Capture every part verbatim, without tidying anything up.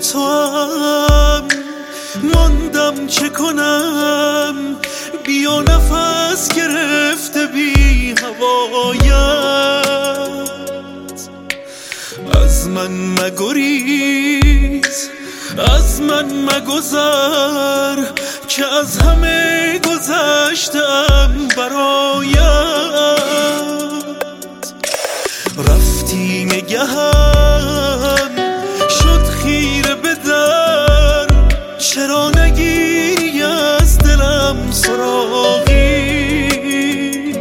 تو هم ماندم، چه کنم بیا نفس گرفته بی هوایت. از من مگریز، از من مگذر که از همه گذشتم برایت. رفتی نگهم شد خیره به در، چرا نگیری از دلم سراغی؟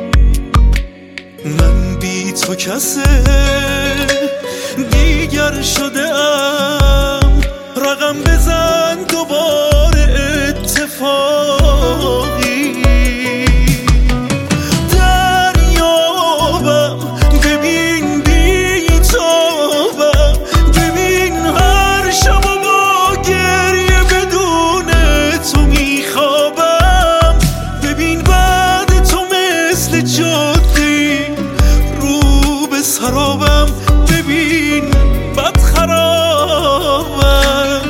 من بی تو کسه دیگر شده ام، رقم بزن دوباره اتفاقی. دریابم ببین بی تابم، ببین هر شب و با گریه بدون تو میخوابم. ببین بعد تو مثل جادی رو به سرابم، ببین بد خرابم.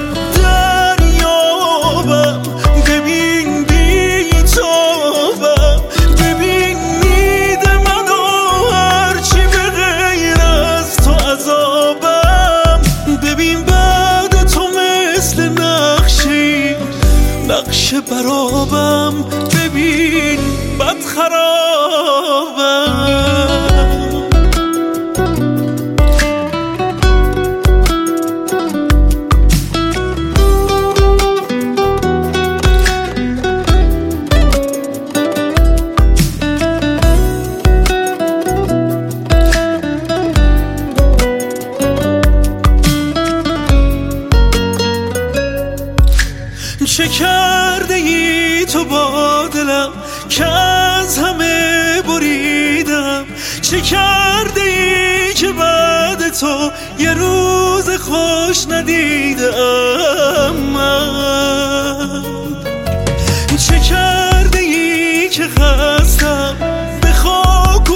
دریابم ببین بی تابم، ببین نید منو هرچی به غیر از تو عذابم. ببین بعد تو مثل نقشی نقش برابم، ببین بد خرابم. چه کرده ای تو با دلم که از همه بریدم؟ چه کرده ای که بعد تو یه روز خوش ندیدم؟